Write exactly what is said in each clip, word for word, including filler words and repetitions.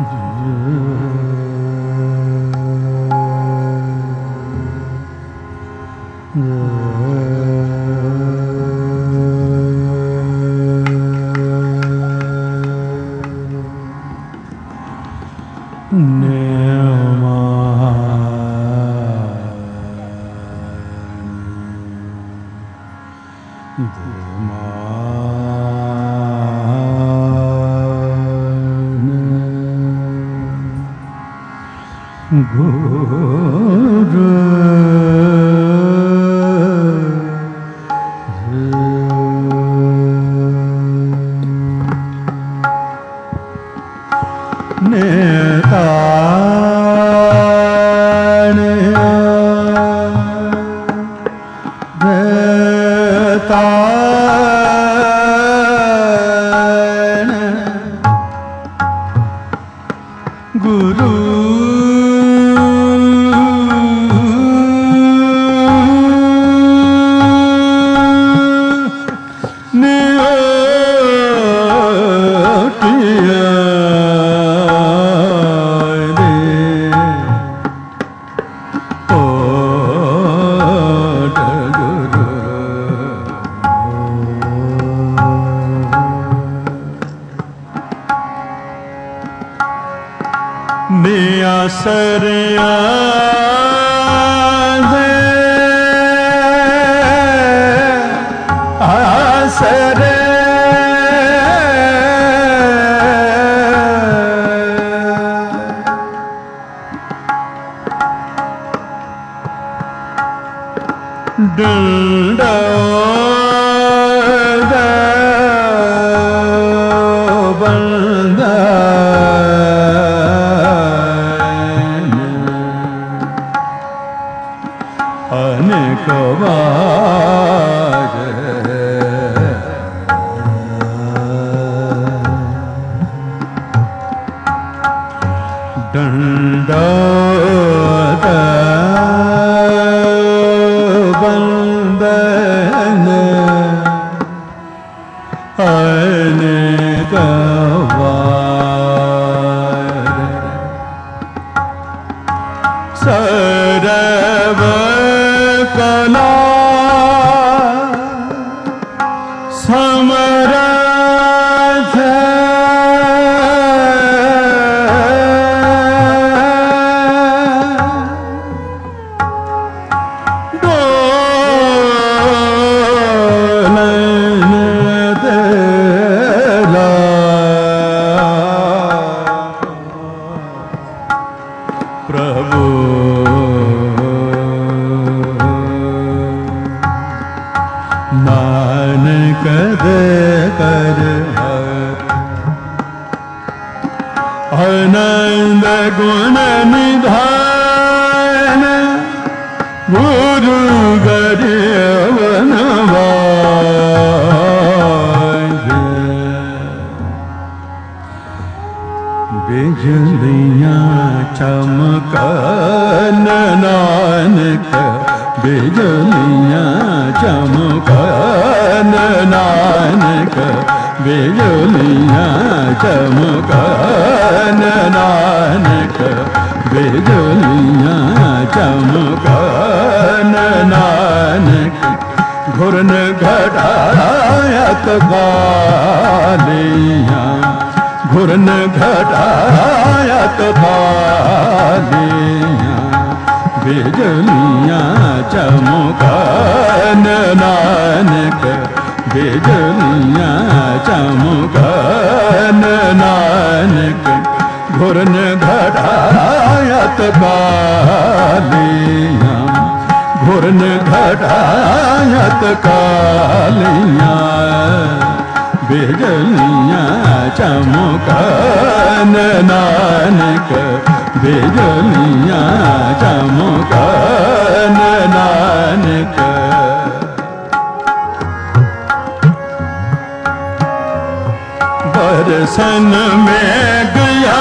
बरसन में गया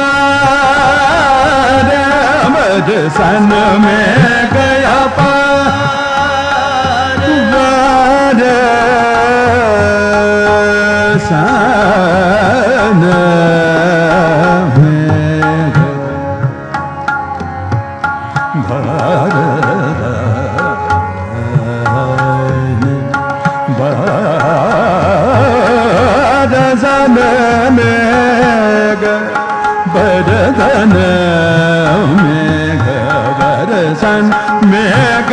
पार, बरसन में गया पार, बरसन में बरसन मेघ बरसन मेघ बरसन मेघ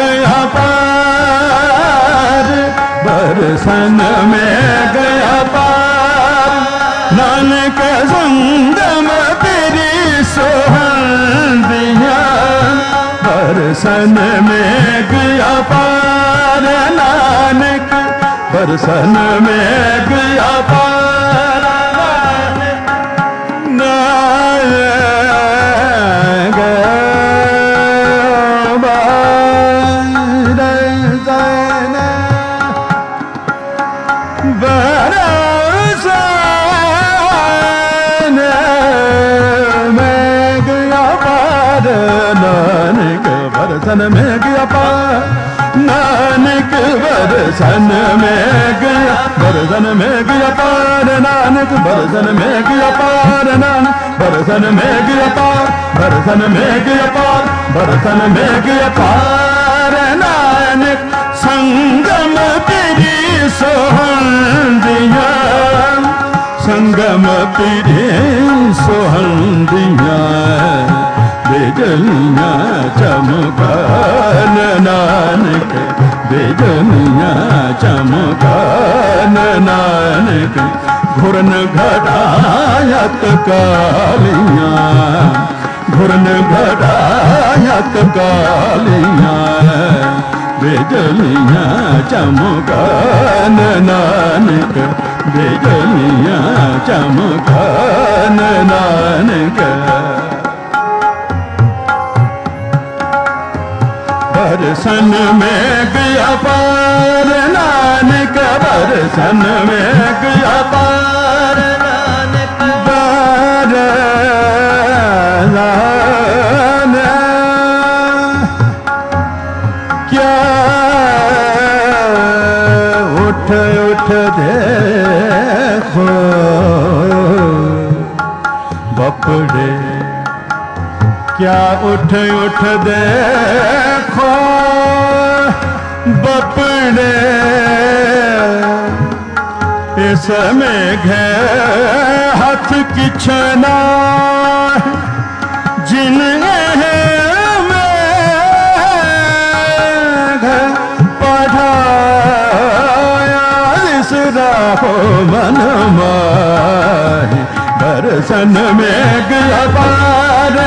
अपार बरसन मेघ अपार नानक संगम तेरी सोहंदिया बरसन मेघ अपार नानक बरसन मेघ अपार नानक बरसन बरसन मेघ अपार नानक बरसन मेघ अपार नानक बरसन मेघ बरसन मेघ अपार नानक बरसन मेघ अपार नानक बरसन मेघ अपार बरसन मेघ अपार बरसन मेघ अपार नानक संगम तेरी सोहंदिया संगम तेरी सोहंदिया बेजनिया चमकान नानक बेजनिया चमकान नानक घुरन घटायत कालिया घुरन घटायत कालिया बेजनिया चमकान नानक बेजनिया चमकान नानक बरसन मेघ अपार नानक बरसन मेघ अपार नानक बरसन क्या उठ उठ देखो बपड़े क्या उठ उठ देखो बपड़े इस मेघ हाथ किछना जिन मेघ पढ़ाया इस राहो मन माही बरसन मेघ अपार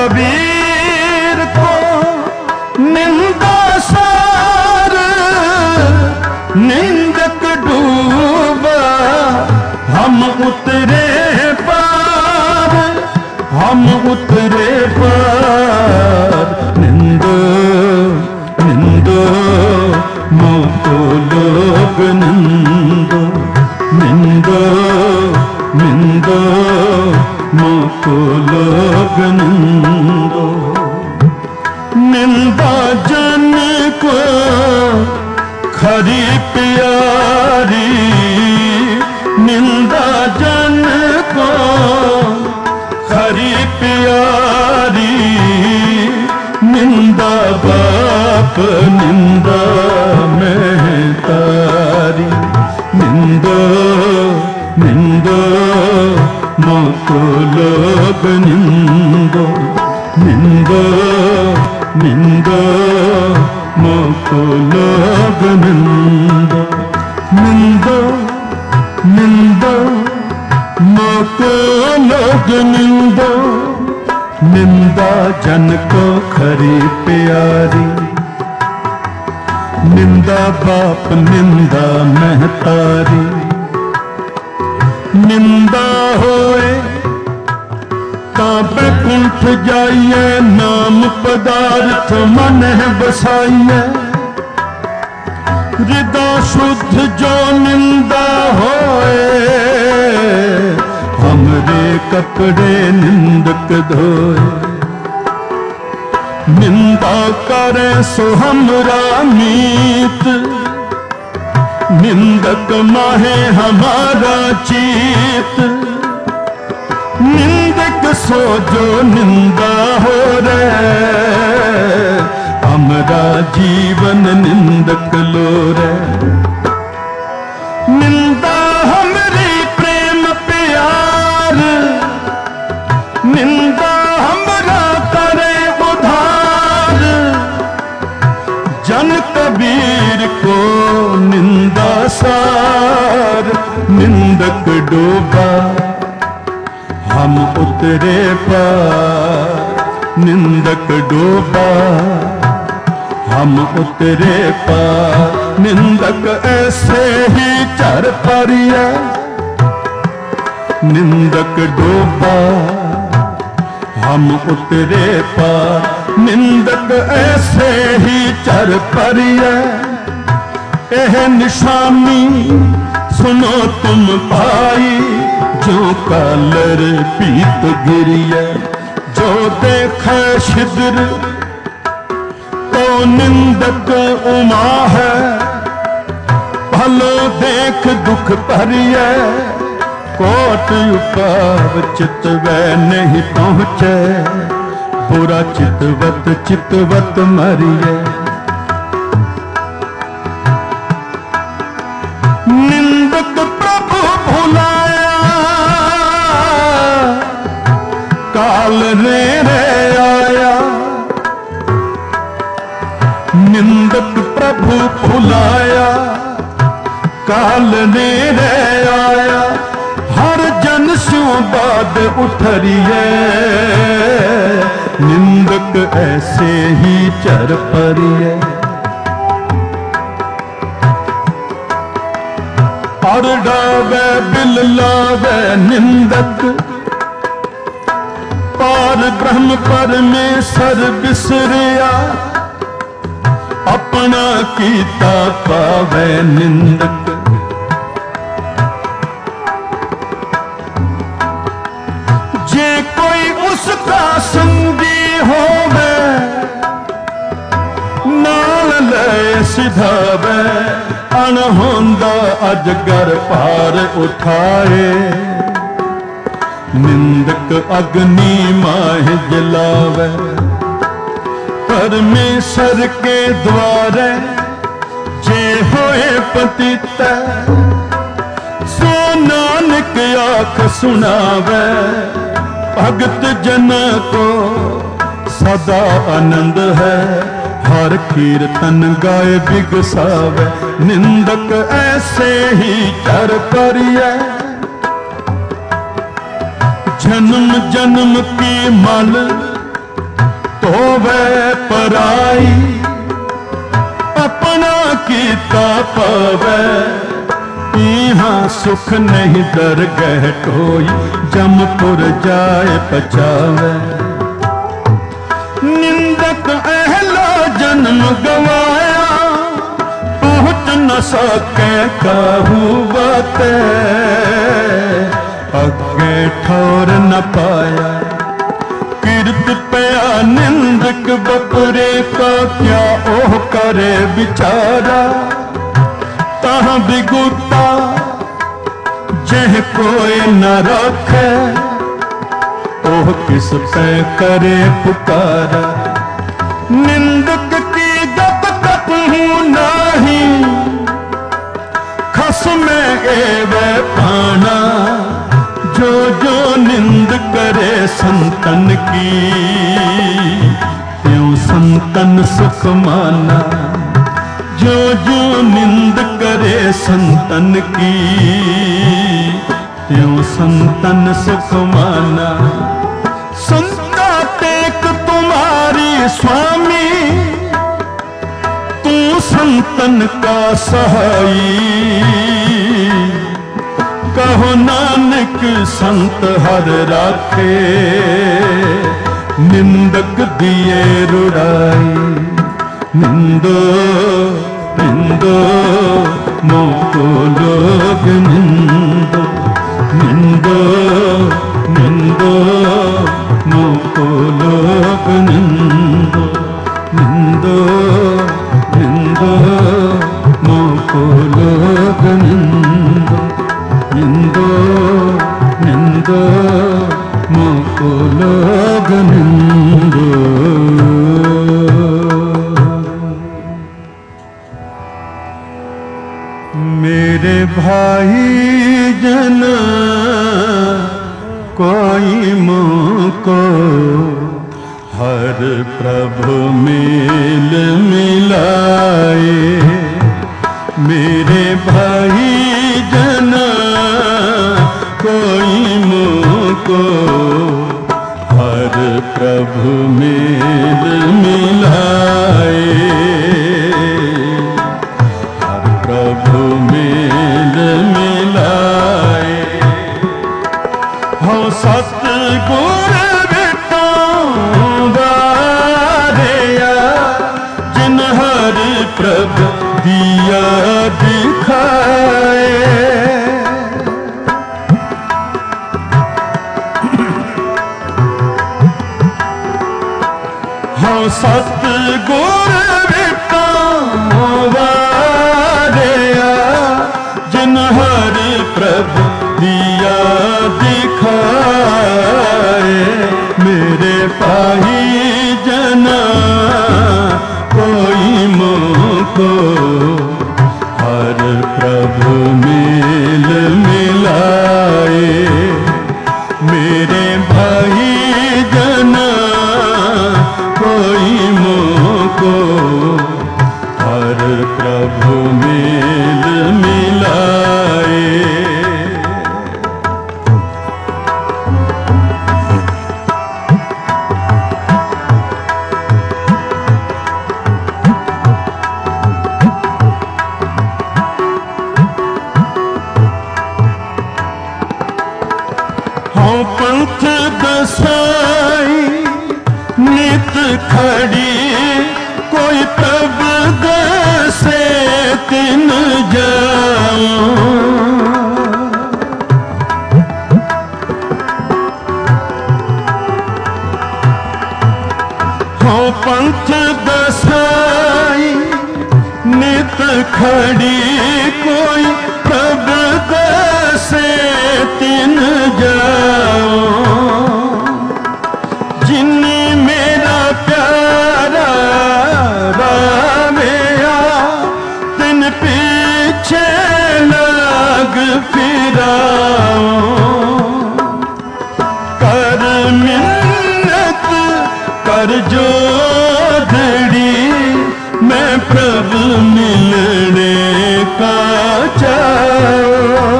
कबीर को निंदा सार निंदक डूबा, हम उतरे पार, हम उतरे पार। निंदो निंदो मोको लोग निंदो, निंदो निंदो मोको लोग निंदो। निंदा जन को खरी प्यारी, निंदा जन को खरी प्यारी। निंदा बाप निंदा में तारी, निंदो निंदो मोको लोग निंदो, निंदो निंदो मोको लोग निंदो, निंदो निंदो मोको लोग निंदो। निंदा जन को खरी प्यारी, निंदा बाप निंदा महतारी। निंदा होए तां बैकुंठ जाइए, नाम पदार्थ मन है बसाइए। हृदय शुद्ध जो निंदा होए, हमरे कपड़े निंदक धोए। निंदा करे सो हमरा मीत, निंदक माहे हमारा चीत। निंदक सो जो निंदा हो रे, हमरा जीवन निंदक लो रे। निंदा हमरी प्रेम प्यार, निंदा हमरा करे उधार। जन कबीर को निंदा सार, निंदक डूबा हम उतरे पार। निंदक डूबा हम उतरे पार। निंदक ऐसे ही चर परिया, निंदक डूबा हम उतरे पार। निंदक ऐसे ही चर परिया। एह निशानी सुनो तुम पाई, जो कालर पीत गिरिया। जो देखे शिद्र तो निंदक उमा है, भलो देख दुख भरिया। कोट उपाव चितवै नहीं पहुँचे, बुरा चितवत चितवत मरिए। निंदक प्रभु भुलाया, काल रे रे आया। निंदक प्रभु भुलाया, काल रे रे आया। हर जन स्यों बाद उठरिए, निंदक ऐसे ही चर परिए। और डावे बिल लावे निंदक, पार ब्रह्म परमेश्वर बिसरिया। अपना कीता पावे निंदक, जे कोई उसका संगी होवे, नाल ले सिधावे। अनहोंदा अजगर पार उठाए, निंदक अग्नि माह जलावे। परमेश्वर के द्वारे जे होए पतित, सो नानक आख सुनावे। भगत जन को सदा आनंद है, हर कीर्तन गाए बिगसावे। निंदक ऐसे ही चर परिए, जन्म जन्म की मल बुराई अपना कीता पावे। यहाँ सुख नहीं दरगह कोई जमपुर जाए पचावे। निंदक अहला जन्म गवाया पहुँच न सके काहू बाते। अगे ठौर न पाया कीर्त पया निंदक बपरे का क्या ओह करे बिचारा। तहाँ बिगुटा जह कोई न रखे ओह किस पे करे पुकारा। निंदक की गप तप हूँ नाही खसमे एवे पाना। जो जो निंद करे संतन की त्यों संतन सुख माना। जो जो निंद करे संतन की त्यों संतन सुख माना। संता टेक तुम्हारी स्वामी तू संतन का सहाई। कहो नानक संत हर राखे निंदक दिए रुड़ाई। निंदो निंदो मोको लोग निंदो। निंदो निंदो मोको लोग निंदो। निंदो निंदो मोको लोग निंदो। निंदो निंदो मोको लोग निंदो। मेरे भाई जन कोई मोको हर प्रभु मेल मिलाए। मेरे भाई जन कोई मोको हर प्रभु मेल मिलाए। हर प्रभु मेल मिलाए। हो सतगुर बिटाऊं बारिया जिन हर प्रभु दिया दिखाए। हो सतगुर बिटाऊं बारिया जिन हर प्रभु दिया दिखाए। मेरे पाही जना कोई मोको हर प्रभु मेल मिलाए। मेरे भाई जना कोई मोको हर प्रभु मेल मिलाए। हाँ पंथ दसाई नित खड़ी कोई तब दसे तिन जाऊं। हाँ पंथ दसाई नित खड़ी कोई तब दसे तिन जाऊं। जिन्नी मेरा प्यारा रावेया तिन पीछे लग फिराऊं। कर मिन्नत कर जोधड़ी मैं प्रभु मिलने का चाहूं।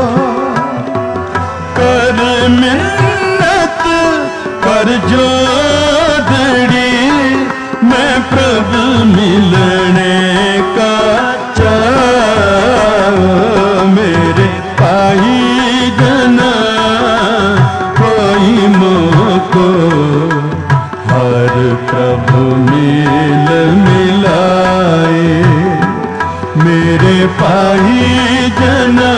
कर मिन्नत कर जोधड़ी मैं प्रभु मिलने का चाव, मेरे पाई जना कोई मोको हर प्रभु मिल मिलाए। मेरे पाई जना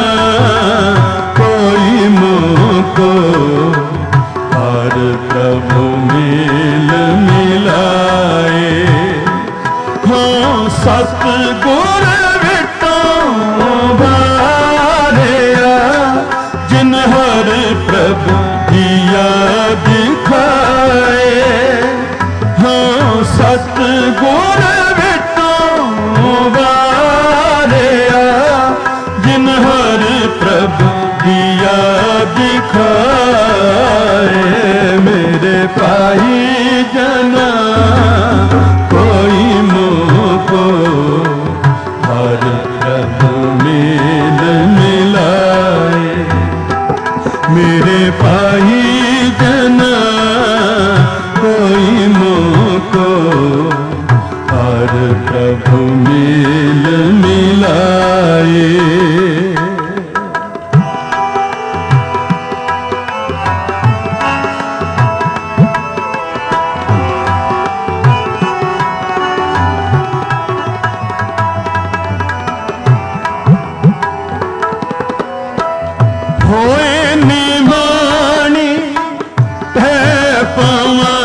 कोई मोको हर प्रभु मिल मिलाए। हाँ सतगुर विटों बारिया जिन हर प्रभु दिया दिखाए। हाँ सतगुर विटों बारिया जिन हर प्रभु दिया दिखाए। मेरे पाई जना कोई मोको हर प्रभु मिल मिलाए। मेरे पाई जना कोई मोको हर प्रभु मिल मिलाए। होए निमानी है पवा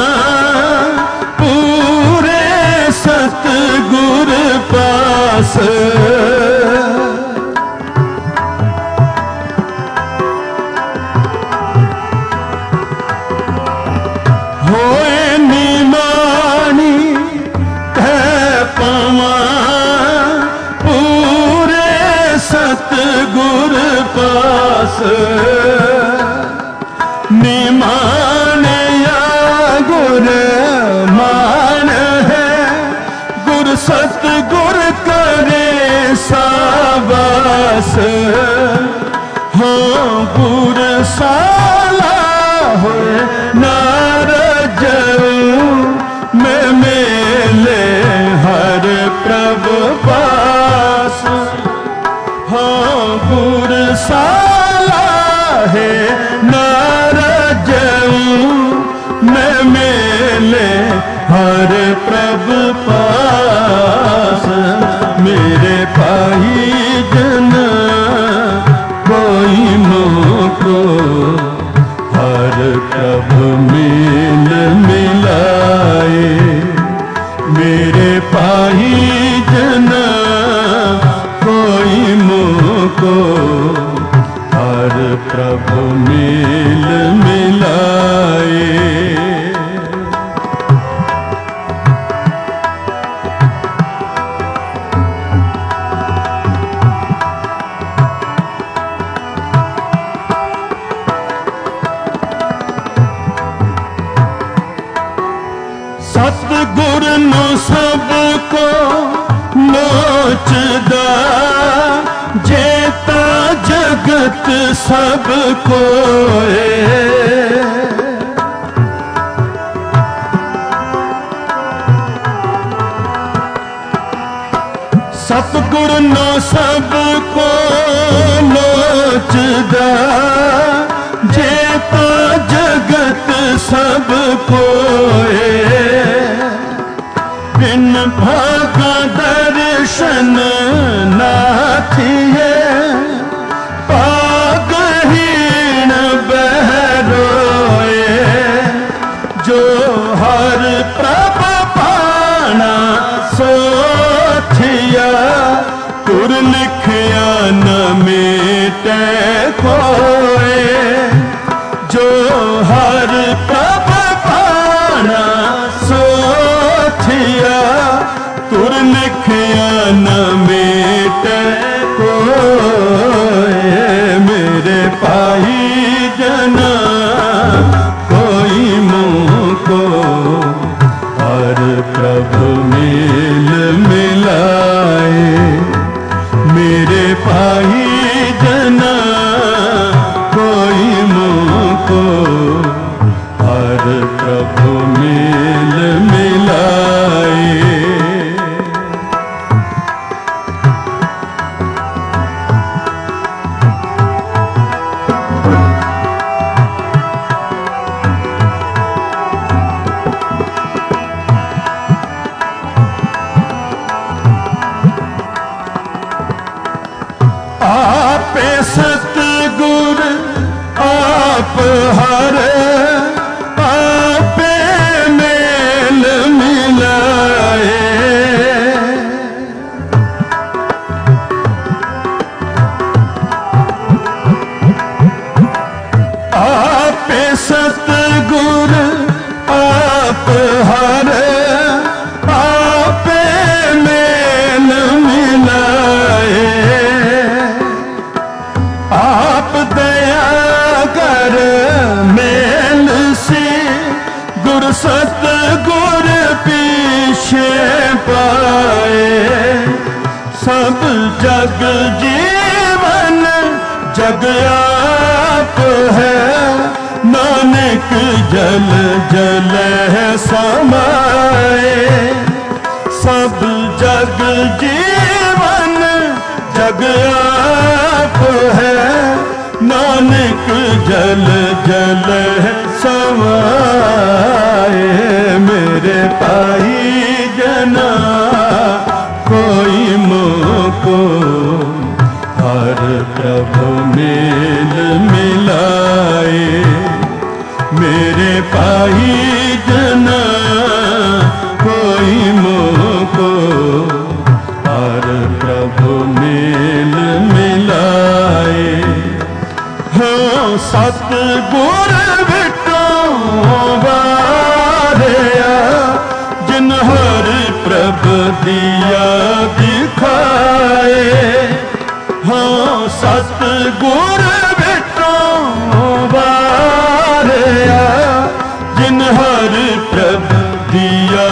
पूरे सतगुर पास। होए निमानी है पवा पूरे सतगुर पास। निमान या गुर मान है गुर सतगुर करे साबास। हाँ गुर साला होए नारज मैं मेले हर प्रभु पास। हाँ गुर साला है नारज मैं मेले हर प्रभु पास। मेरे पाई जना कोई मोको हर प्रभु मिल मिलाए। मेरे पाई जना कोई मोको हर प्रभु मिल मिलाए। सतगुर नो सबको नोचदा जेता जगत सब कोए। सतगुर नो सबको नोचदा जेता जगत सब कोए। बिन भागा दर्शन नाथिए पागहीन बहरोए। जो हर प्रभ पाना सोथिया तुर लिखिया न मिटे कोए। जो हर प्रभ पाना सोथिया तुर लिखिया न मिटे कोए। मेरे पाई जना कोई मोको हर प्रभु मिल मिलाए। मेरे पाई जना कोई मोको हर प्रभु मिल मिलाए। हर आपे मेल मिलाए। आपे सतगुर आप हर आपे मेल मिलाए। आप दया कर मेल से गुर सतगुर पीछे पाए। सब जग जीवन जग आप है, नानक जल जल है समाए। सब जग जीवन जग आप है, नानक जल जल है समाए। मेरे भाई जना कोई मोको हर प्रभु मेल मिलाए। मेरे भाई जना कोई मोको हर प्रभु मेल मिलाए। हाँ सतगुर बिटों वारिया, जिन हर प्रभु दिया दिखाए। हाँ सतगुर बिटों वारिया, जिन हर प्रभु दिया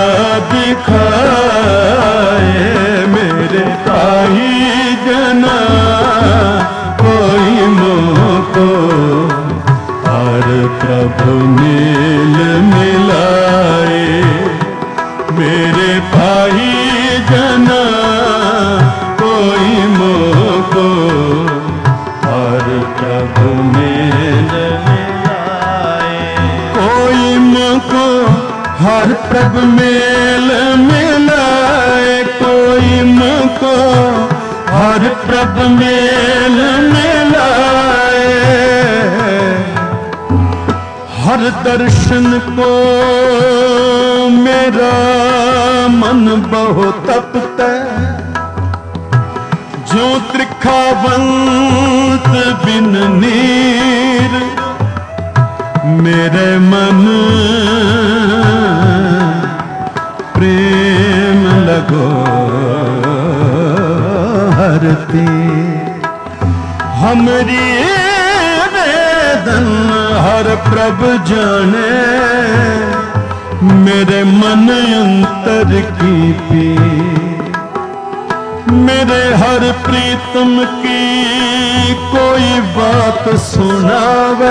दिखाए। मेरे भाई जना कोई मोको हर प्रभु मेल मिलाए। मेरे भाई जना कोई मोको हर प्रभु मेल मिलाए। कोई मोको हर प्रभु मेल मिलाए। कोई मोको हर प्रभु मेल मिलाए। हर दर्शन को मेरा मन बहुत तपता, जो त्रिखावंत बिन नीर। मेरे मन प्रेम लगो हरते। हमरी वेदन हर प्रभु जाने, मेरे मन अंतर की पीर। मेरे हर प्रीतम की कोई बात सुनावे,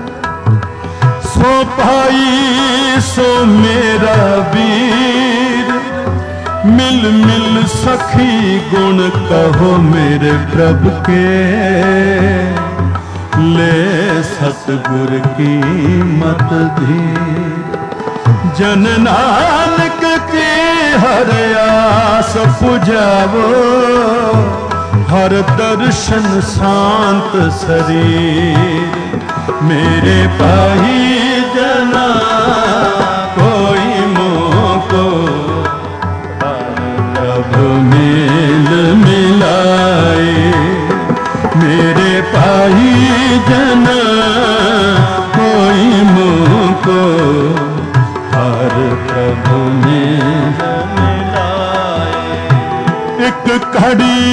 सो भाई सो मेरा वीर। मिल मिल सखी गुण कहो मेरे प्रभु के, ले सतगुर की मत धीर। जन नानक की हर आस पुजावो, हर दर्शन शांत शरीर। मेरे भाई जना कोई मोको प्रभु मेल मिलाए। मेरे भाई जना कोई मोको हर प्रभु मेल मिलाए। एक घड़ी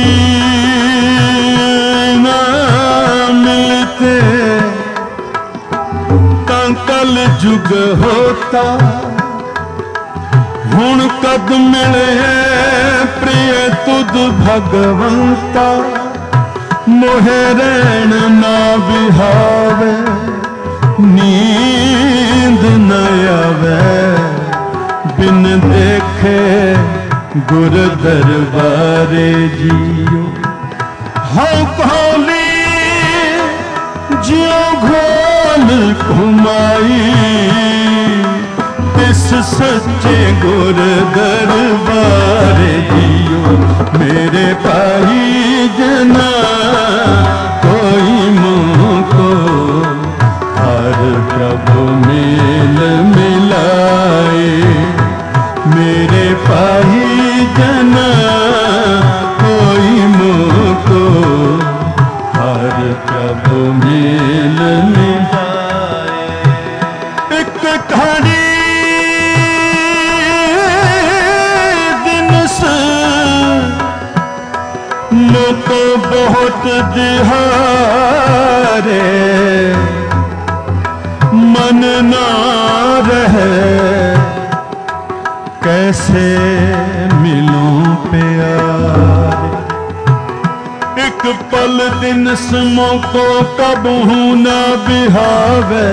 ना मिलते कल जुग होता, हुण कद मिले प्रिय तुद भगवंता। मोहे रैन ना बिहावे, नींद न आवे, बिन देखे गुर दरबारे जियो। हाँ खोली जियो घोल घुमाई, इस सच्चे गुर दरबारे जियो। मेरे भाई जना कोई मोको हर पाई जना कोई मोको हर प्रभु मिल मिलाए। एक घड़ी दिन से मोको बहुत दिहारे मन ना रहे कैसे मिलूं प्यारे। एक पल दिन समो को कबहू न बिहावे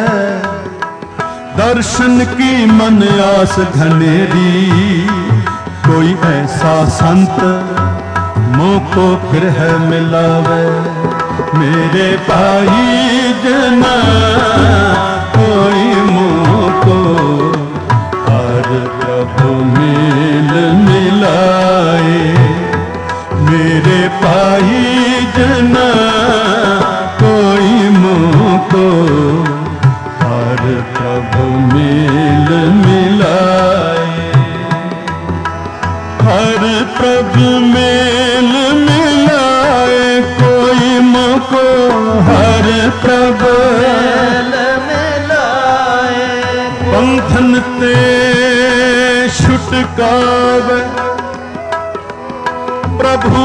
दर्शन की मन आस घनेरी। कोई ऐसा संत मोको गृह मिलावे मेरे भाई जना कोई मोको हर प्रभु मिल मिलाए। मेरे भाई जना कोई मोको हर प्रभु मिल मिलाए। हर प्रभु मेल मिलाए कोई मोको हर प्रभु मेल मिलाए। बंधन ते छुटकावे प्रभु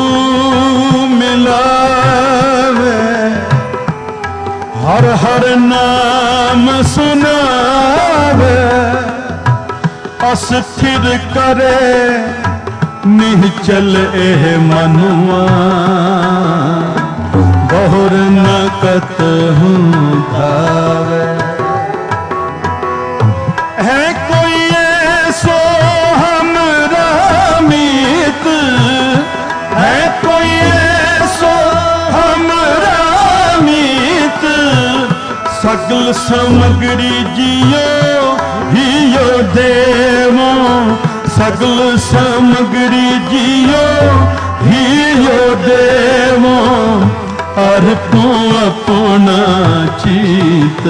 मिलावे। हर हर नाम सुनावे अस्थिर करे निश्चल एह मनुआ। बहुर न कतहु धावे है कोई ऐसो हमरा मीत। है कोई ऐसो हमरा मीत सगल सामग्री जियो हियो देवो। सगल सामग्री जियो हियो देवो अर्पो अपना चित।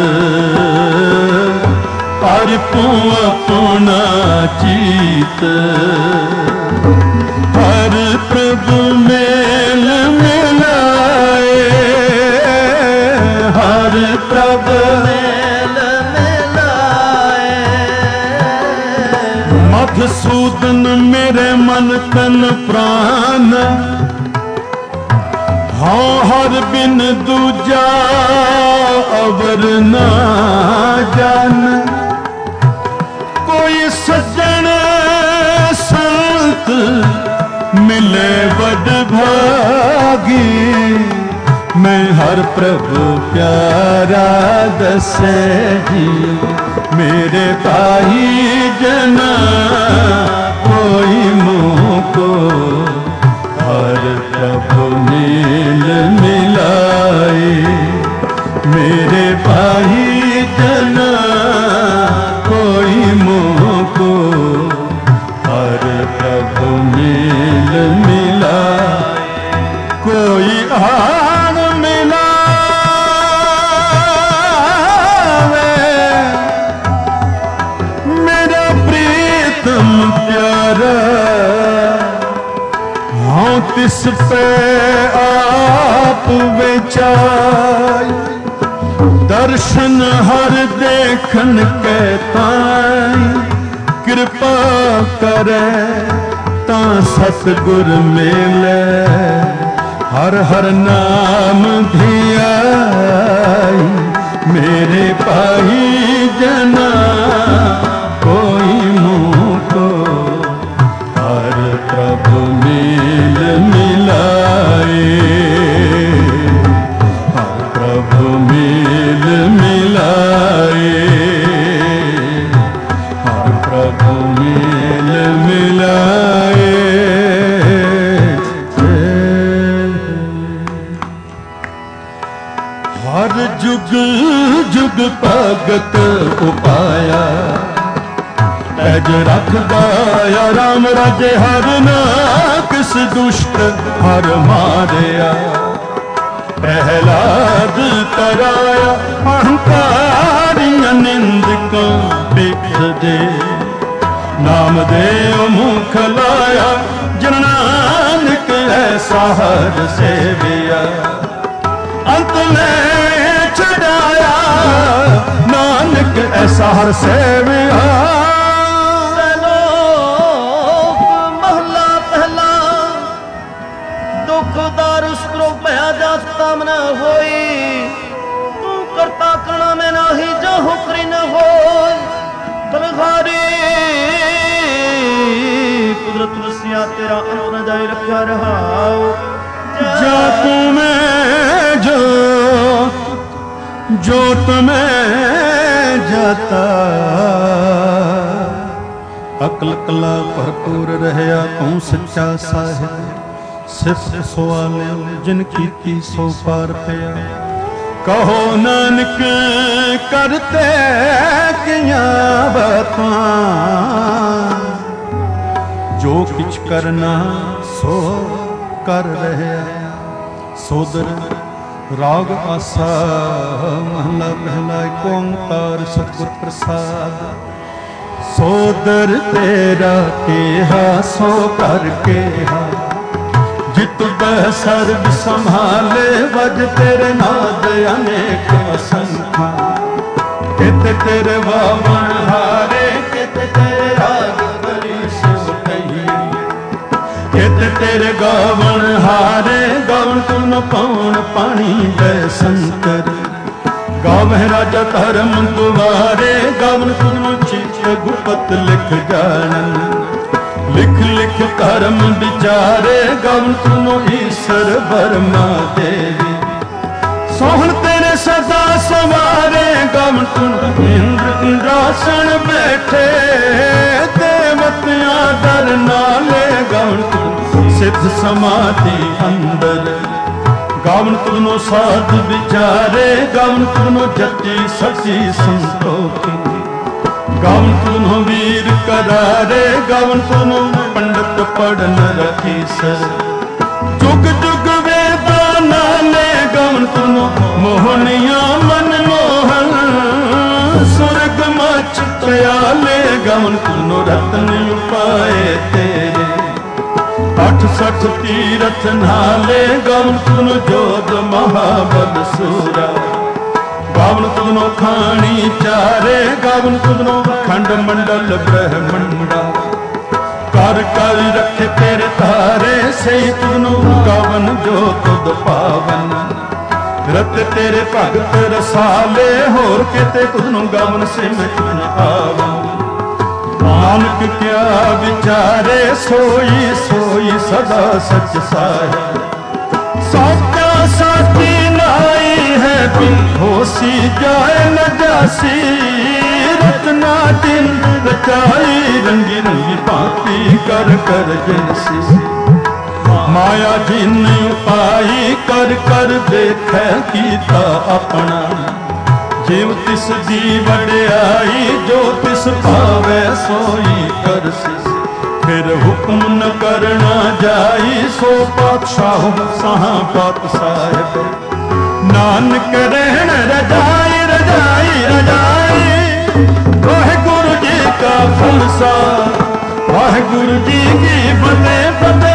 अर्पो अपना चित। हर प्रभु मेल मिलाए। हर प्रभु मेल मिलाए। मधुसूदन मेरे मन तन प्राण हाँ हर बिन दूजा अवर ना जान। कोई सज्जन संत मिले बड़ भागी। मैं हर प्रभु प्यारा दसे ही मेरे भाई जना कोई मोको हर प्रभु मिल मिलाए। मेरे भाई जना कोई मोको हर प्रभु मिल मिलाए। कोई आन मिलावे मेरा प्रीतम प्यारा। हाँ तिस पे आप बेचाई दर्शन हर देखन के ताई। कृपा करे ता सतगुर मेले हर हर नाम धियाई। मेरे भाई जना कोई मोको हर प्रभु मिल मिलाए। हर प्रभु मिल मिलाए। हर प्रभु मिल मिलाए। हर जुग जुग भगत उपाया पैज रख गाया। राम राजे हर ना किस दुष्ट हर मारिया। प्रहलाद तराया अहंकारियां निंदकों बिख दे। नाम देव मुख लाया जिन नानक ऐसा हर सेविया अंत में छड़ाया नानक ऐसा हर सेविया। तम न होई तू करता करना में नाही जाहु करी न हो बलहारी कुदरत वसिया तेरा अंत न जाए रखा रहाओ जा तू में जो जोत में जाता अकल कला भरपूर रहया तू सच्चा साहिब सिफ सवाले जिन कीती सो पार पिया कहो नानक करते किया बातां जो किछ करना सो कर रहे सोदर राग आसा महला पहला एक ओंकार सतगुर प्रसाद सोदर तेरा केहा सो कर केहा जित सर्व संभाले वज तेरे नाद अनेक असंख्या कित तेरे वामन हारे कित तेरे राग बड़ी सुतई कित तेरे गावन हारे गावन तुम पौन पानी दे शंकर गावह राजा धर्म तुम्हारे गावन तुम चित गुपत लिख जानन लिख लिख धर्म विचारे गवन तुनो ईश्वर वर्मा देवी सोहन तेरे सदा सवारे गवन तुम इंद्र इंद्रासन बैठे देवतियां डर नाले गवन तुम सिद्ध समाधि अंदर गवन तुनो साध विचारे गवन तुनो जति सची संतोखी गवन तुनो वीर करारे गवन तुनो पंडित पढ़न रखीसर जुग जुग वेदा नाले गवन तुनो मोहनिया मन मोहन स्वर्ग मच चयाले गवन तुनो रत्न उपाए तेरे अठ सठ तीरथ नाले गवन तुनो जोध महाबल सूरा गावन तुदनो खानी चारे गावन तुदनो खंड मंडल ब्रह्मंडा कर कर रखे तेरे तारे सही तुदनो गावन जो तुद पावन रत तेरे भगत रसाले होर केते तुदनो गावन से मैं तुन आवन नानक क्या विचारे सोई सोई सदा सच साहिब साचा साची नाई है बिन होसी जाए न जासी रचना दिन रचाई रंगी रंगी भांति कर कर जैसी माया जिन उपाई कर कर देख कीता अपना जिव तिस दी वड्याई जो तिस भावे सोई करसी फिर हुक्म न करना जाई सो पातशाह सहा पात साहिब नानक रहन रजाई रजाई रजाई वाहिगुरु जी का खालसा वाहिगुरु जी की फतेह फतेह